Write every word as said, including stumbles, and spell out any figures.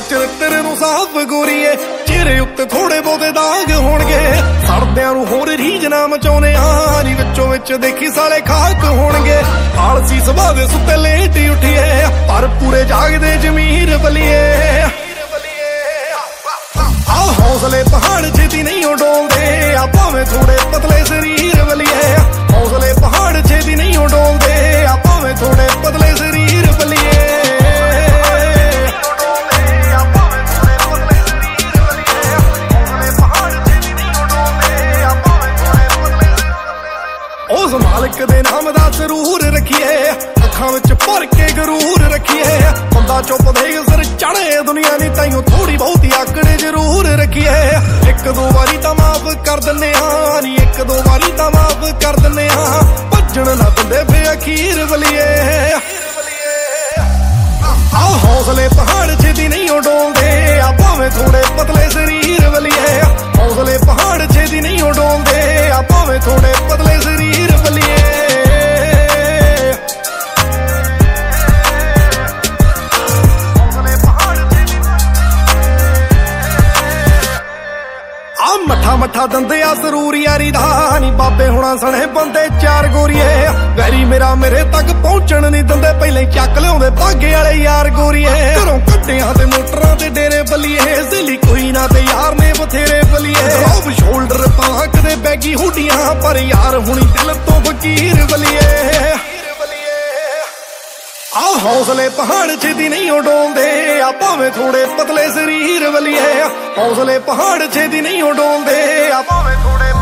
ਚਰਿੱਤਰ ਨੂੰ ਸਾਫ਼ ਗੋਰੀਏ, ਚਿਹਰੇ ਉੱਤੇ ਥੋੜੇ ਬਹੁਤੇ ਦਾਗ ਹੋਣਗੇ। ਸੜਦਿਆਂ ਨੂੰ ਹੋਰ ਰੀਝ ਨਾ ਮਚਾਉਣੇ ਆ ਨੀ, ਵਿੱਚੋਂ ਵਿੱਚ ਦੇਖੀ ਸਾਲੇ ਖਾਕ ਹੋਣਗੇ। ਆਲਸੀ ਸੁਭਾਅ ਦੇ ਸੁੱਤੇ ਲੇਟ ਹੀ ਉੱਠੀਏ, ਪਰ ਪੂਰੇ ਜਾਗਦੇ ਜ਼ਮੀਰ ਬਲੀਏ। ਆ ਹੌਸਲੇ ਪਹਾੜ ਛੇਤੀ ਨਹੀਂ ਡੋਲਦੇ, ਆ ਭਾਵੇਂ ਥੋੜੇ ਪਤਲੇ ਸਰੀਰ ਬਲੀਏ। ਹੌਸਲੇ ਪਹਾੜ ਛੇਤੀ ਨਹੀਂ ਡੋਲਦੇ, ਆ ਭਾਵੇਂ ਥੋੜੇ ਪਤਲੇ ਸਰੀਰ ਬਲੀਏ। ਉਸ ਮਾਲਕ ਦੇ ਨਾਮ ਦਾ ਜ਼ਰੂਰ ਰੱਖੀਏ, ਅੱਖਾਂ ਵਿੱਚ ਭਰ ਕੇ ਗਰੂਰ ਰੱਖੀਏ। ਬੰਦਾ ਚੁੱਪ ਦੇਖ ਸਿਰ ਚੜੇ ਦੁਨੀਆ ਨੀ, ਤਾਈਓ ਥੋੜੀ ਬਹੁਤੀ ਆਕੜ ਜ਼ਰੂਰ ਰੱਖੀਏ। ਇੱਕ ਦੋ ਵਾਰੀ ਤਾਂ ਮਾਫ ਕਰ ਦਿੰਨੇ ਆ ਨੀ, ਇੱਕ ਦੋ ਵਾਰੀ ਤਾਂ ਮਾਫ ਕਰ ਦਿੰਨੇ ਆ। ਭੱਜਣ ਨਾ ਦਿੰਦੇ ਫੇ ਅਖੀਰ ਬਲੀਏ। ਆ ਹੌਸਲੇ ਪਹਾੜ ਛੇਤੀ ਨਹੀਂ ਡੋਲਦੇ, ਆ ਭਾਵੇਂ ਥੋੜੇ ਪਤਲੇ ਸਰੀਰ ਬਲੀਏ। ਹੌਸਲੇ ਪਹਾੜ ਛੇਤੀ ਨਹੀਂ ਡੋਲਦੇ, ਆ ਭਾਵੇਂ ਥੋੜੇ ਪਤਲੇ ਸਰੀਰ ਬਲੀਏ। ਆ ਮੱਠਾ ਮੱਠਾ ਦੰਦੇ ਆ ਜ਼ਰੂਰ ਯਾਰੀ ਦਾ ਨੀ, ਬਾਬੇ ਹੁਣਾ ਸਣੇ ਬੰਦੇ ਚਾਰ ਗੋਰੀਏ। ਵੈਰੀ ਮੇਰਾ ਮੇਰੇ ਤੱਕ ਪਹੁੰਚਣ ਨਹੀਂ ਦਿੰਦੇ, ਪਹਿਲਾਂ ਹੀ ਚੱਕ ਲਿਆਉਂਦੇ ਭਾਗੇ ਵਾਲੇ ਯਾਰ ਗੋਰੀਏ। ਘਰੋਂ ਕੱਢਿਆਂ ਤੇ ਮੋਟਰਾਂ ਤੇ ਡੇਰੇ ਬਲੀਏ, ਜ਼ੇਲੀ ਕੋਈ ਨਾ ਤੇ ਯਾਰ ਨੇ ਬਥੇਰੇ ਬਲੀਏ। ਰੋਬ ਸ਼ੋਲਡਰ ਪਾ ਕਦੇ ਬੈਗੀ ਹੁੱਡੀਆਂ, ਪਰ ਯਾਰ ਹੁਣੀ ਦਿਲ ਤੋਂ ਫਕੀਰ ਬਲੀਏ। ਆ ਹੌਸਲੇ ਪਹਾੜ ਛੇਤੀ ਨਹੀਂ ਡੋਲਦੇ, ਆ ਭਾਵੇਂ ਥੋੜੇ ਪਤਲੇ ਸਰੀਰ ਬਲੀਏ। ਹੌਸਲੇ ਪਹਾੜ ਛੇਤੀ ਨਹੀਂ ਡੋਲਦੇ, ਆ ਭਾਵੇਂ ਥੋੜੇ